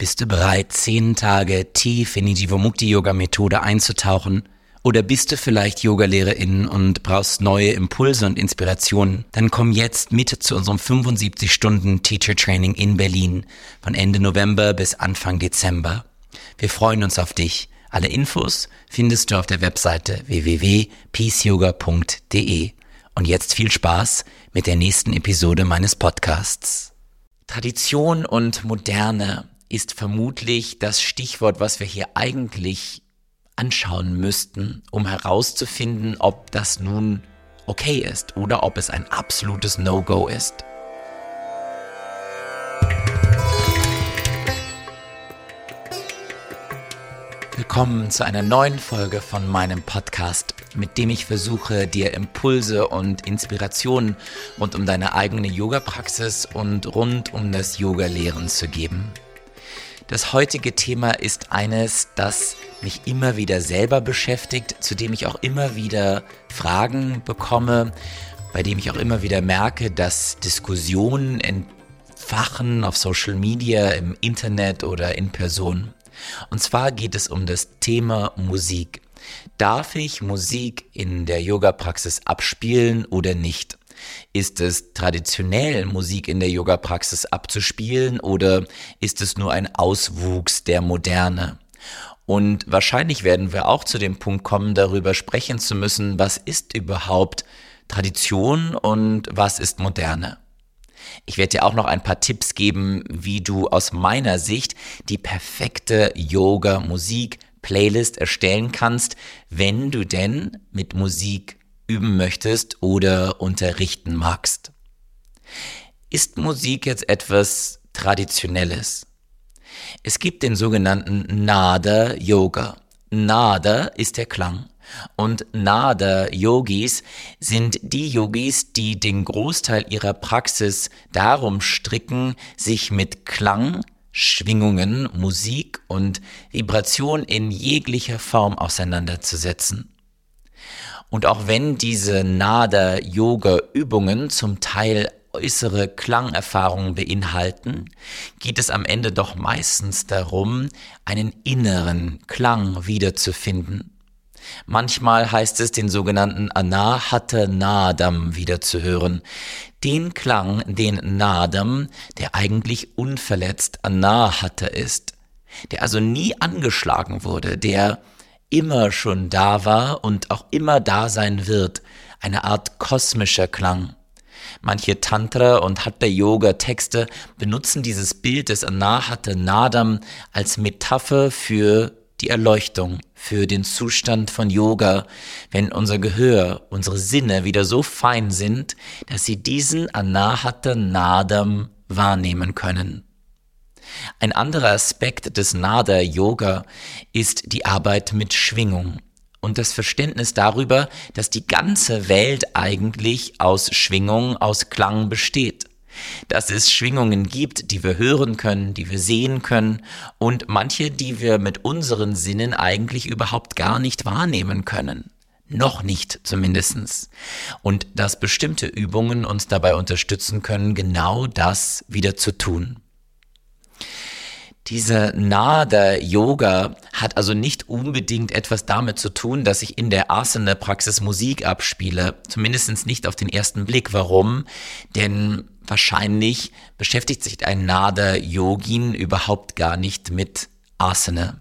Bist du bereit, 10 Tage tief in die Jivamukti-Yoga-Methode einzutauchen? Oder bist du vielleicht Yogalehrerin und brauchst neue Impulse und Inspirationen? Dann komm jetzt mit zu unserem 75-Stunden-Teacher-Training in Berlin von Ende November bis Anfang Dezember. Wir freuen uns auf dich. Alle Infos findest du auf der Webseite www.peaceyoga.de. Und jetzt viel Spaß mit der nächsten Episode meines Podcasts. Tradition und Moderne ist vermutlich das Stichwort, was wir hier eigentlich anschauen müssten, um herauszufinden, ob das nun okay ist oder ob es ein absolutes No-Go ist. Willkommen zu einer neuen Folge von meinem Podcast, mit dem ich versuche, dir Impulse und Inspirationen rund um deine eigene Yoga-Praxis und rund um das Yoga-Lehren zu geben. Das heutige Thema ist eines, das mich immer wieder selber beschäftigt, zu dem ich auch immer wieder Fragen bekomme, bei dem ich auch immer wieder merke, dass Diskussionen entfachen auf Social Media, im Internet oder in Person. Und zwar geht es um das Thema Musik. Darf ich Musik in der Yoga-Praxis abspielen oder nicht? Ist es traditionell, Musik in der Yoga-Praxis abzuspielen oder ist es nur ein Auswuchs der Moderne? Und wahrscheinlich werden wir auch zu dem Punkt kommen, darüber sprechen zu müssen, was ist überhaupt Tradition und was ist Moderne? Ich werde dir auch noch ein paar Tipps geben, wie du aus meiner Sicht die perfekte Yoga-Musik-Playlist erstellen kannst, wenn du denn mit Musik üben möchtest oder unterrichten magst. Ist Musik jetzt etwas Traditionelles? Es gibt den sogenannten Nada Yoga. Nada ist der Klang. Und Nada-Yogis sind die Yogis, die den Großteil ihrer Praxis darum stricken, sich mit Klang, Schwingungen, Musik und Vibration in jeglicher Form auseinanderzusetzen. Und auch wenn diese Nada-Yoga-Übungen zum Teil äußere Klangerfahrungen beinhalten, geht es am Ende doch meistens darum, einen inneren Klang wiederzufinden. Manchmal heißt es, den sogenannten Anahata Nadam wiederzuhören. Den Klang, den Nadam, der eigentlich unverletzt Anahata ist, der also nie angeschlagen wurde, der immer schon da war und auch immer da sein wird, eine Art kosmischer Klang. Manche Tantra- und Hatha-Yoga-Texte benutzen dieses Bild des Anahata Nadam als Metapher für die Erleuchtung, für den Zustand von Yoga, wenn unser Gehör, unsere Sinne wieder so fein sind, dass sie diesen Anahata Nadam wahrnehmen können. Ein anderer Aspekt des Nada-Yoga ist die Arbeit mit Schwingung und das Verständnis darüber, dass die ganze Welt eigentlich aus Schwingung, aus Klang besteht. Dass es Schwingungen gibt, die wir hören können, die wir sehen können und manche, die wir mit unseren Sinnen eigentlich überhaupt gar nicht wahrnehmen können. Noch nicht zumindestens. Und dass bestimmte Übungen uns dabei unterstützen können, genau das wieder zu tun. Dieser Nada-Yoga hat also nicht unbedingt etwas damit zu tun, dass ich in der Asana-Praxis Musik abspiele. Zumindest nicht auf den ersten Blick. Warum? Denn wahrscheinlich beschäftigt sich ein Nada-Yogin überhaupt gar nicht mit Asana.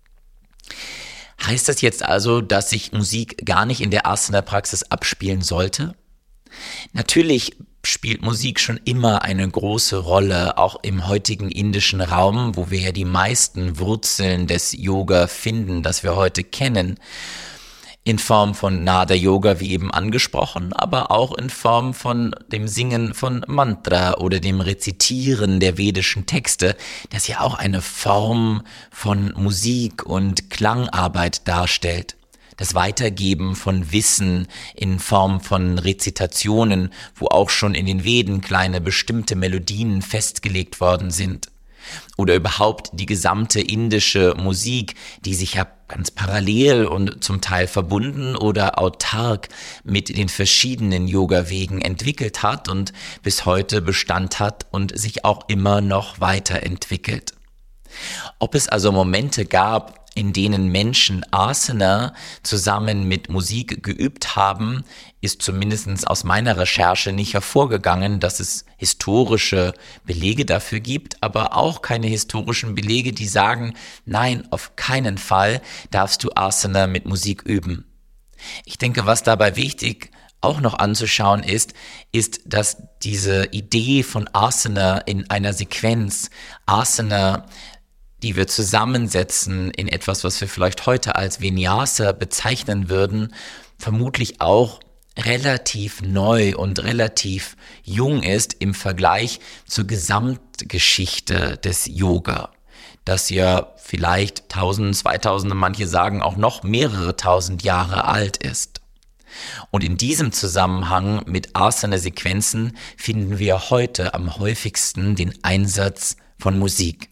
Heißt das jetzt also, dass ich Musik gar nicht in der Asana-Praxis abspielen sollte? Natürlich spielt Musik schon immer eine große Rolle, auch im heutigen indischen Raum, wo wir ja die meisten Wurzeln des Yoga finden, das wir heute kennen. In Form von Nada-Yoga, wie eben angesprochen, aber auch in Form von dem Singen von Mantra oder dem Rezitieren der vedischen Texte, das ja auch eine Form von Musik und Klangarbeit darstellt. Das Weitergeben von Wissen in Form von Rezitationen, wo auch schon in den Veden kleine bestimmte Melodien festgelegt worden sind. Oder überhaupt die gesamte indische Musik, die sich ja ganz parallel und zum Teil verbunden oder autark mit den verschiedenen Yoga-Wegen entwickelt hat und bis heute Bestand hat und sich auch immer noch weiterentwickelt. Ob es also Momente gab, in denen Menschen Asana zusammen mit Musik geübt haben, ist zumindest aus meiner Recherche nicht hervorgegangen, dass es historische Belege dafür gibt, aber auch keine historischen Belege, die sagen, nein, auf keinen Fall darfst du Asana mit Musik üben. Ich denke, was dabei wichtig auch noch anzuschauen ist, dass diese Idee von Asana in einer Sequenz, Asana, die wir zusammensetzen in etwas, was wir vielleicht heute als Vinyasa bezeichnen würden, vermutlich auch relativ neu und relativ jung ist im Vergleich zur Gesamtgeschichte des Yoga, das ja vielleicht 1000, 2000, manche sagen auch noch mehrere tausend Jahre alt ist. Und in diesem Zusammenhang mit Asana-Sequenzen finden wir heute am häufigsten den Einsatz von Musik.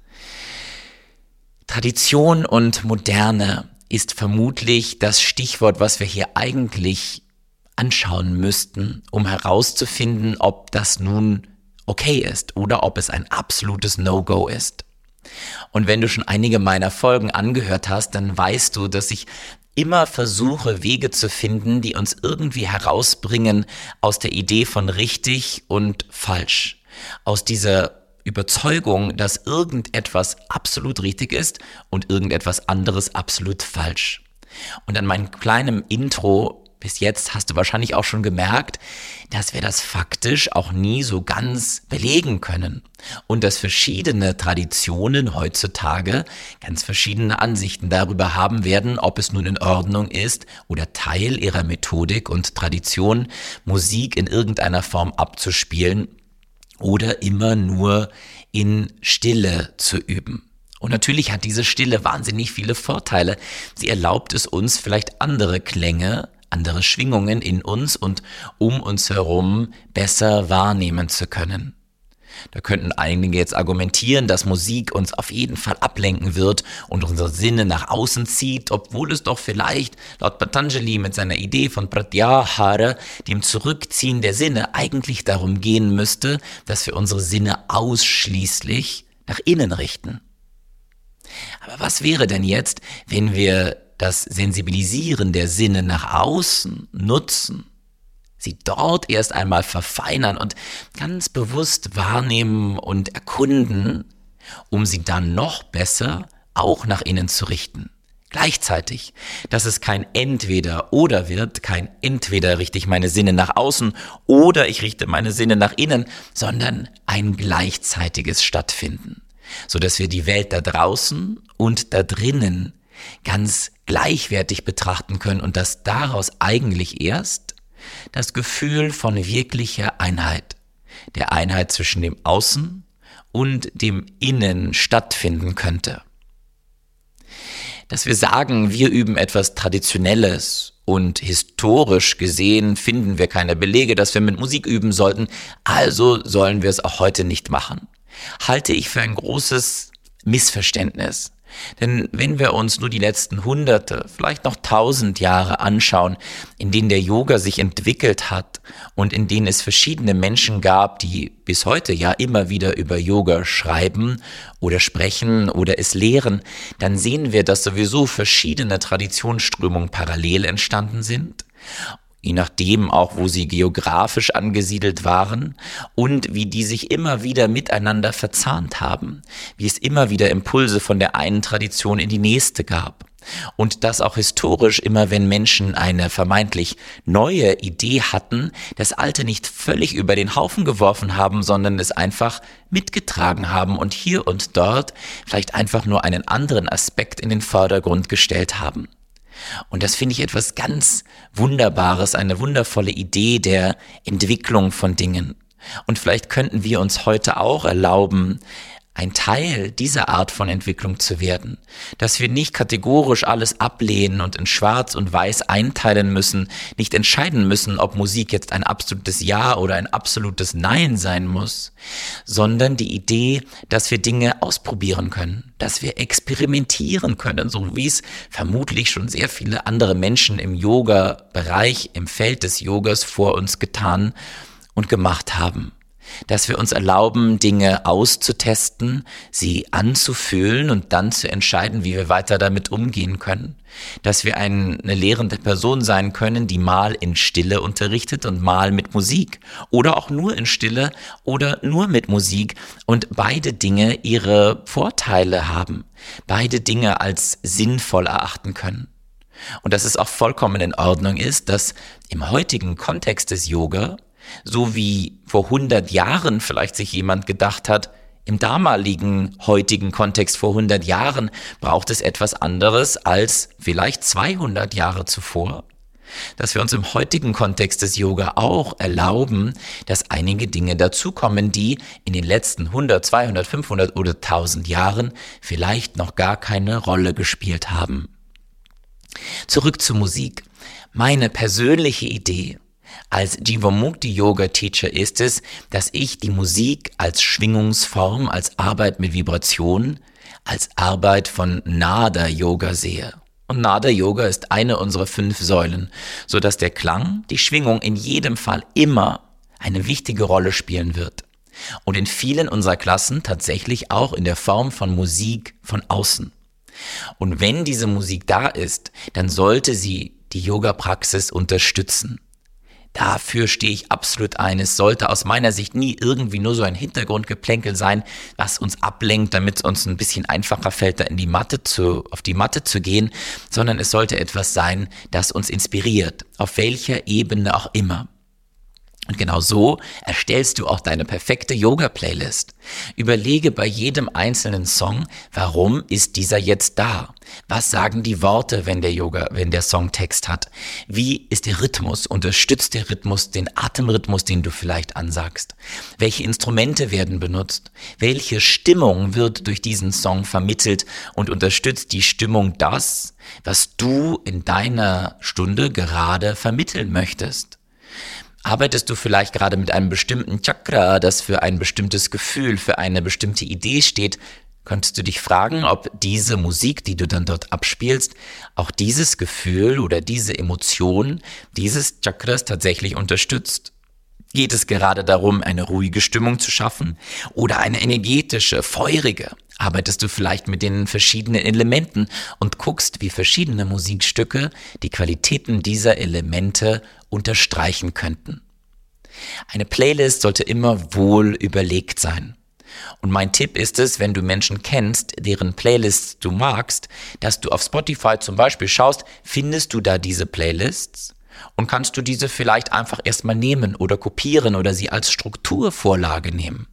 Tradition und Moderne ist vermutlich das Stichwort, was wir hier eigentlich anschauen müssten, um herauszufinden, ob das nun okay ist oder ob es ein absolutes No-Go ist. Und wenn du schon einige meiner Folgen angehört hast, dann weißt du, dass ich immer versuche, Wege zu finden, die uns irgendwie herausbringen aus der Idee von richtig und falsch. Aus dieser Überzeugung, dass irgendetwas absolut richtig ist und irgendetwas anderes absolut falsch. Und an meinem kleinen Intro bis jetzt hast du wahrscheinlich auch schon gemerkt, dass wir das faktisch auch nie so ganz belegen können und dass verschiedene Traditionen heutzutage ganz verschiedene Ansichten darüber haben werden, ob es nun in Ordnung ist oder Teil ihrer Methodik und Tradition, Musik in irgendeiner Form abzuspielen oder immer nur in Stille zu üben. Und natürlich hat diese Stille wahnsinnig viele Vorteile. Sie erlaubt es uns, vielleicht andere Klänge, andere Schwingungen in uns und um uns herum besser wahrnehmen zu können. Da könnten einige jetzt argumentieren, dass Musik uns auf jeden Fall ablenken wird und unsere Sinne nach außen zieht, obwohl es doch vielleicht laut Patanjali mit seiner Idee von Pratyahara, dem Zurückziehen der Sinne, eigentlich darum gehen müsste, dass wir unsere Sinne ausschließlich nach innen richten. Aber was wäre denn jetzt, wenn wir das Sensibilisieren der Sinne nach außen nutzen, sie dort erst einmal verfeinern und ganz bewusst wahrnehmen und erkunden, um sie dann noch besser auch nach innen zu richten. Gleichzeitig, dass es kein Entweder-Oder wird, kein Entweder richte ich meine Sinne nach außen oder ich richte meine Sinne nach innen, sondern ein gleichzeitiges Stattfinden, sodass wir die Welt da draußen und da drinnen ganz gleichwertig betrachten können und dass daraus eigentlich erst das Gefühl von wirklicher Einheit, der Einheit zwischen dem Außen und dem Innen stattfinden könnte. Dass wir sagen, wir üben etwas Traditionelles und historisch gesehen finden wir keine Belege, dass wir mit Musik üben sollten, also sollen wir es auch heute nicht machen, halte ich für ein großes Missverständnis. Denn wenn wir uns nur die letzten Hunderte, vielleicht noch 1000 Jahre anschauen, in denen der Yoga sich entwickelt hat und in denen es verschiedene Menschen gab, die bis heute ja immer wieder über Yoga schreiben oder sprechen oder es lehren, dann sehen wir, dass sowieso verschiedene Traditionsströmungen parallel entstanden sind, je nachdem auch, wo sie geografisch angesiedelt waren und wie die sich immer wieder miteinander verzahnt haben, wie es immer wieder Impulse von der einen Tradition in die nächste gab. Und dass auch historisch immer, wenn Menschen eine vermeintlich neue Idee hatten, das Alte nicht völlig über den Haufen geworfen haben, sondern es einfach mitgetragen haben und hier und dort vielleicht einfach nur einen anderen Aspekt in den Vordergrund gestellt haben. Und das finde ich etwas ganz Wunderbares, eine wundervolle Idee der Entwicklung von Dingen. Und vielleicht könnten wir uns heute auch erlauben, ein Teil dieser Art von Entwicklung zu werden. Dass wir nicht kategorisch alles ablehnen und in Schwarz und Weiß einteilen müssen, nicht entscheiden müssen, ob Musik jetzt ein absolutes Ja oder ein absolutes Nein sein muss, sondern die Idee, dass wir Dinge ausprobieren können, dass wir experimentieren können, so wie es vermutlich schon sehr viele andere Menschen im Yoga-Bereich, im Feld des Yogas vor uns getan und gemacht haben. dass wir uns erlauben, Dinge auszutesten, sie anzufühlen und dann zu entscheiden, wie wir weiter damit umgehen können. Dass wir eine lehrende Person sein können, die mal in Stille unterrichtet und mal mit Musik. Oder auch nur in Stille oder nur mit Musik. Und beide Dinge ihre Vorteile haben. Beide Dinge als sinnvoll erachten können. Und dass es auch vollkommen in Ordnung ist, dass im heutigen Kontext des Yoga, so wie vor 100 Jahren vielleicht sich jemand gedacht hat, im damaligen, heutigen Kontext vor 100 Jahren braucht es etwas anderes als vielleicht 200 Jahre zuvor. Dass wir uns im heutigen Kontext des Yoga auch erlauben, dass einige Dinge dazukommen, die in den letzten 100, 200, 500 oder 1000 Jahren vielleicht noch gar keine Rolle gespielt haben. Zurück zur Musik. Meine persönliche Idee als Jivamukti Yoga Teacher ist es, dass ich die Musik als Schwingungsform, als Arbeit mit Vibration, als Arbeit von Nada Yoga sehe. Und Nada Yoga ist eine unserer 5 Säulen, so dass der Klang, die Schwingung in jedem Fall immer eine wichtige Rolle spielen wird. Und in vielen unserer Klassen tatsächlich auch in der Form von Musik von außen. Und wenn diese Musik da ist, dann sollte sie die Yoga-Praxis unterstützen. Dafür stehe ich absolut ein. Es sollte aus meiner Sicht nie irgendwie nur so ein Hintergrundgeplänkel sein, was uns ablenkt, damit es uns ein bisschen einfacher fällt, da auf die Matte zu gehen, sondern es sollte etwas sein, das uns inspiriert, auf welcher Ebene auch immer. Und genau so erstellst du auch deine perfekte Yoga-Playlist. Überlege bei jedem einzelnen Song, warum ist dieser jetzt da? Was sagen die Worte, wenn der Song Text hat? Wie ist der Rhythmus? Unterstützt der Rhythmus den Atemrhythmus, den du vielleicht ansagst? Welche Instrumente werden benutzt? Welche Stimmung wird durch diesen Song vermittelt und unterstützt die Stimmung das, was du in deiner Stunde gerade vermitteln möchtest? Arbeitest du vielleicht gerade mit einem bestimmten Chakra, das für ein bestimmtes Gefühl, für eine bestimmte Idee steht, könntest du dich fragen, ob diese Musik, die du dann dort abspielst, auch dieses Gefühl oder diese Emotion dieses Chakras tatsächlich unterstützt. Geht es gerade darum, eine ruhige Stimmung zu schaffen oder eine energetische, feurige? Arbeitest du vielleicht mit den verschiedenen Elementen und guckst, wie verschiedene Musikstücke die Qualitäten dieser Elemente unterstreichen könnten? Eine Playlist sollte immer wohl überlegt sein. Und mein Tipp ist es, wenn du Menschen kennst, deren Playlists du magst, dass du auf Spotify zum Beispiel schaust, findest du da diese Playlists? Und kannst du diese vielleicht einfach erstmal nehmen oder kopieren oder sie als Strukturvorlage nehmen?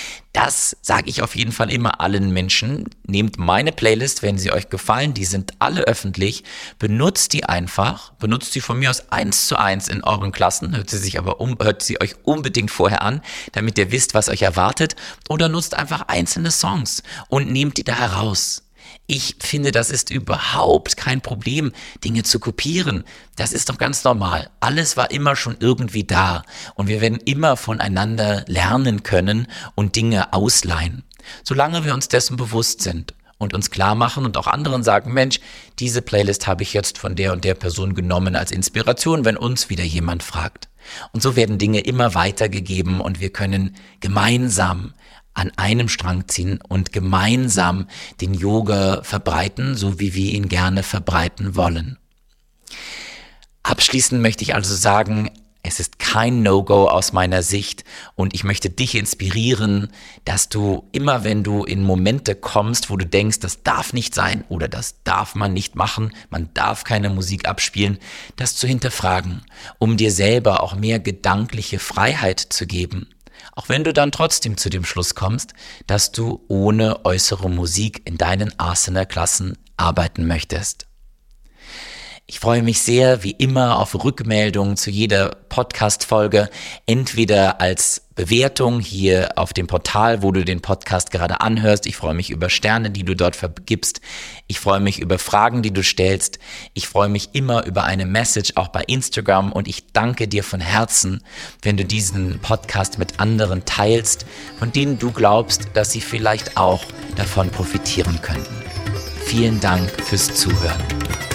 Das sage ich auf jeden Fall immer allen Menschen. Nehmt meine Playlist, wenn sie euch gefallen, die sind alle öffentlich. Benutzt die einfach, benutzt sie von mir aus 1:1 in euren Klassen. Hört sie euch unbedingt vorher an, damit ihr wisst, was euch erwartet. Oder nutzt einfach einzelne Songs und nehmt die da heraus. Ich finde, das ist überhaupt kein Problem, Dinge zu kopieren. Das ist doch ganz normal. Alles war immer schon irgendwie da und wir werden immer voneinander lernen können und Dinge ausleihen. Solange wir uns dessen bewusst sind und uns klar machen und auch anderen sagen, Mensch, diese Playlist habe ich jetzt von der und der Person genommen als Inspiration, wenn uns wieder jemand fragt. Und so werden Dinge immer weitergegeben und wir können gemeinsam an einem Strang ziehen und gemeinsam den Yoga verbreiten, so wie wir ihn gerne verbreiten wollen. Abschließend möchte ich also sagen, es ist kein No-Go aus meiner Sicht und ich möchte dich inspirieren, dass du immer, wenn du in Momente kommst, wo du denkst, das darf nicht sein oder das darf man nicht machen, man darf keine Musik abspielen, das zu hinterfragen, um dir selber auch mehr gedankliche Freiheit zu geben. Auch wenn du dann trotzdem zu dem Schluss kommst, dass du ohne äußere Musik in deinen Asana-Klassen arbeiten möchtest. Ich freue mich sehr, wie immer, auf Rückmeldungen zu jeder Podcast-Folge, entweder als Bewertung hier auf dem Portal, wo du den Podcast gerade anhörst. Ich freue mich über Sterne, die du dort vergibst. Ich freue mich über Fragen, die du stellst. Ich freue mich immer über eine Message, auch bei Instagram. Und ich danke dir von Herzen, wenn du diesen Podcast mit anderen teilst, von denen du glaubst, dass sie vielleicht auch davon profitieren könnten. Vielen Dank fürs Zuhören.